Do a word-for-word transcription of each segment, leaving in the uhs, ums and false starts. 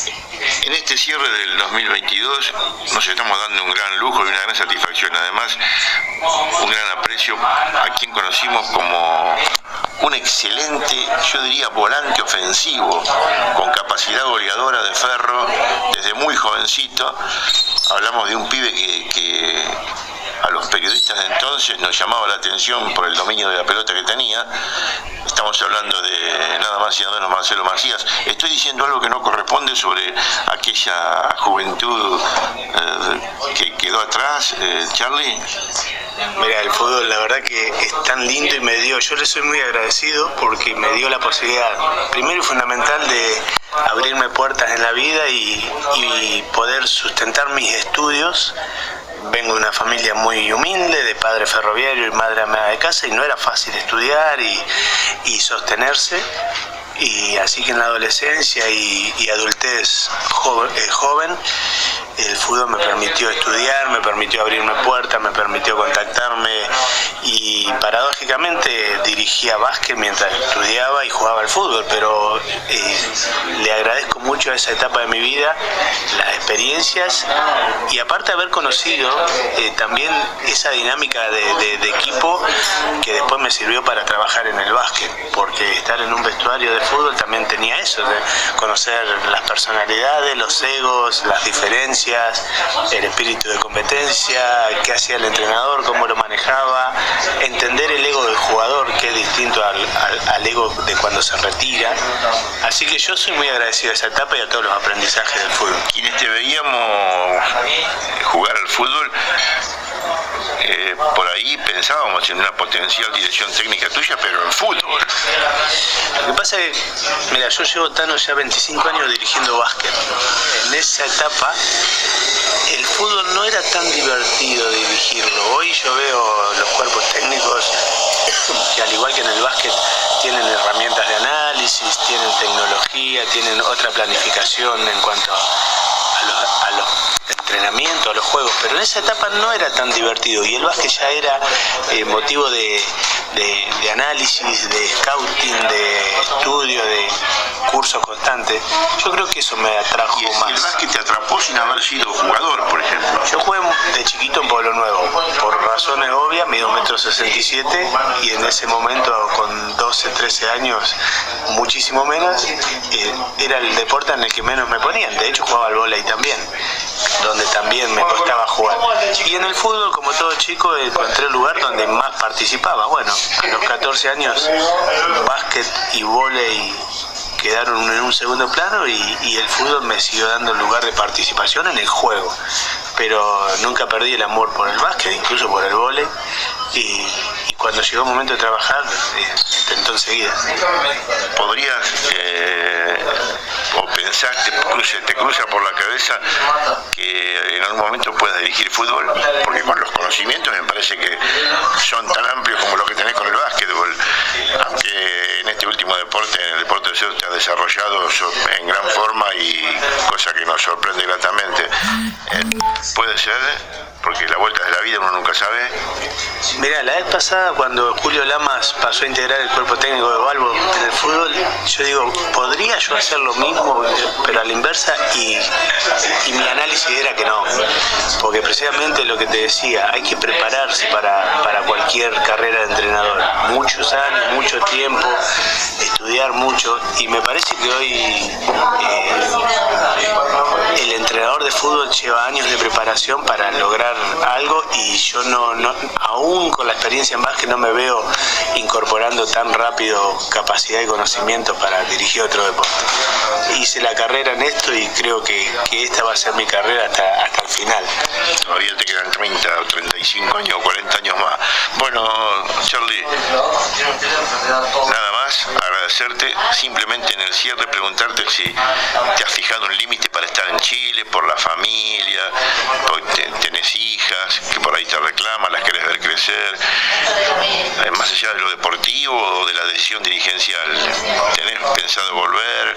En este cierre del dos mil veintidós nos estamos dando un gran lujo y una gran satisfacción. Además, un gran aprecio a quien conocimos como un excelente, yo diría, volante ofensivo, con capacidad goleadora de Ferro, desde muy jovencito. Hablamos de un pibe que, que a los periodistas de entonces nos llamaba la atención por el dominio de la pelota que tenía. Estamos hablando de nada más y nada menos Marcelo Macías. Estoy diciendo algo que no corresponde sobre aquella juventud eh, que quedó atrás, eh, Charlie. Mira, el fútbol la verdad que es tan lindo y me dio, yo le soy muy agradecido porque me dio la posibilidad, primero y fundamental, de abrirme puertas en la vida y, y poder sustentar mis estudios. Vengo de una familia muy humilde, de padre ferroviario y madre ama de casa, y no era fácil estudiar y, y sostenerse. Y así que en la adolescencia y, y adultez joven, eh, joven, el fútbol me permitió estudiar, me permitió abrirme puertas, me permitió contactarme y paradójicamente dirigía básquet mientras estudiaba y jugaba al fútbol, pero eh, le agradezco mucho a esa etapa de mi vida, las experiencias y aparte haber conocido eh, también esa dinámica de, de, de equipo que después me sirvió para trabajar en el básquet, porque estar en un vestuario de fútbol también tenía eso, de conocer las personalidades, los egos, las diferencias, el espíritu de competencia, qué hacía el entrenador, cómo lo manejaba, entender el ego del jugador, que es distinto al, al, al ego de cuando se retira. Así que yo soy muy agradecido a esa etapa y a todos los aprendizajes del fútbol. Quienes te veíamos jugar al fútbol, Eh, por ahí pensábamos en una potencial dirección técnica tuya, pero en fútbol. Lo que pasa es que, mira, yo llevo, Tano, ya veinticinco años dirigiendo básquet. En esa etapa, el fútbol no era tan divertido dirigirlo. Hoy yo veo los cuerpos técnicos que, al igual que en el básquet, tienen herramientas de análisis, tienen tecnología, tienen otra planificación en cuanto a los, a los entrenamientos, a los juegos, pero en esa etapa no era tan divertido y el básquet ya era eh, motivo de, de, de análisis, de scouting, de estudio, de cursos constantes. Yo creo que eso me atrajo ¿Y más. ¿Y el básquet te atrapó sin haber sido jugador, por ejemplo? Yo jugué de chiquito en Pueblo Nuevo, por razones obvias, mido un metro sesenta y siete y en ese momento con doce, trece años, muchísimo menos, eh, era el deporte en el que menos me ponían. De hecho jugaba al vóley también, donde también me costaba jugar. Y en el fútbol, como todo chico, encontré el lugar donde más participaba. Bueno, a los catorce años, básquet y vóley quedaron en un segundo plano y, y el fútbol me siguió dando lugar de participación en el juego. Pero nunca perdí el amor por el básquet, incluso por el vóley. Y, y cuando llegó el momento de trabajar, eh, me tentó enseguida. ¿Podrías, eh, o pensaste, cruce, te cruza por la cabeza que en algún momento puedas dirigir fútbol? Porque con los conocimientos me parece que son tan amplios como los que tenés con el básquetbol, aunque en este último deporte, en el deporte del cero, te has desarrollado en gran forma y cosa que nos sorprende gratamente. Eh, ¿Puede ser? Porque la vuelta de la vida uno nunca sabe. Mirá, la vez pasada cuando Julio Lamas pasó a integrar el cuerpo técnico de Balbo en el fútbol, yo digo, ¿podría yo hacer lo mismo, pero a la inversa? Y, y mi análisis era que no, porque precisamente lo que te decía, hay que prepararse para, para cualquier carrera de entrenador. Muchos años, mucho tiempo, estudiar mucho, y me parece que hoy eh, el entrenador de fútbol lleva años de preparación para lograr algo y yo no, no aún con la experiencia en básquet no me veo incorporando tan rápido capacidad y conocimiento para dirigir otro deporte. Hice la carrera en esto y creo que, que esta va a ser mi carrera hasta, hasta el final. Todavía te quedan treinta o treinta y cinco años o cuarenta años más. Bueno, Charlie, nada más, agradecerte, simplemente en el cierre preguntarte si te has fijado un límite para estar en Chile, por la familia, porque tenés hijas que por ahí te reclaman, las querés ver crecer, más allá de lo deportivo o de la decisión dirigencial, ¿tenés pensado volver?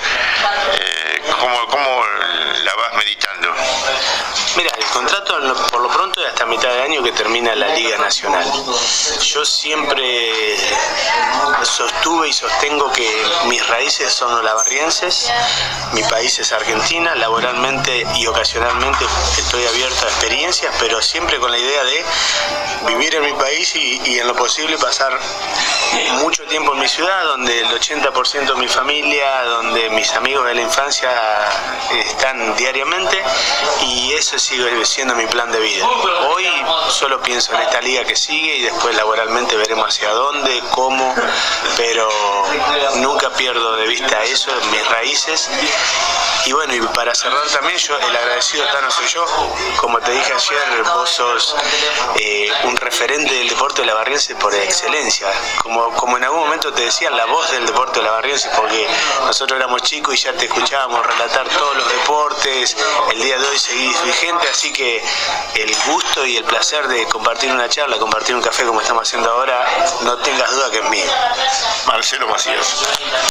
Eh, ¿cómo, ¿Cómo la vas meditando? Mira, el contrato por lo pronto y hasta mitad de año que termina la Liga Nacional. Yo siempre sostuve y sostengo que mis raíces son olavarrienses, mi país es Argentina, laboralmente y ocasionalmente estoy abierto a experiencias, pero siempre con la idea de vivir en mi país y, y en lo posible pasar mucho tiempo en mi ciudad, donde el ochenta por ciento de mi familia, donde mis amigos de la infancia están diariamente, y eso sigue siendo mi plan de vida. Hoy solo pienso en esta liga que sigue y después laboralmente veremos hacia dónde, cómo, pero nunca pierdo de vista eso, mis raíces. Y bueno, y para cerrar también, yo el agradecido acá no soy yo, como te dije ayer, vos sos eh, un referente del deporte olavarriense por excelencia, como, como en algún momento te decían, la voz del deporte olavarriense, porque nosotros éramos chicos y ya te escuchábamos relatar todos los deportes, el día de hoy seguís vigente, así que el gusto y el placer de compartir una charla, compartir un café como estamos haciendo ahora, no tengas duda que es mío. Marcelo Macías.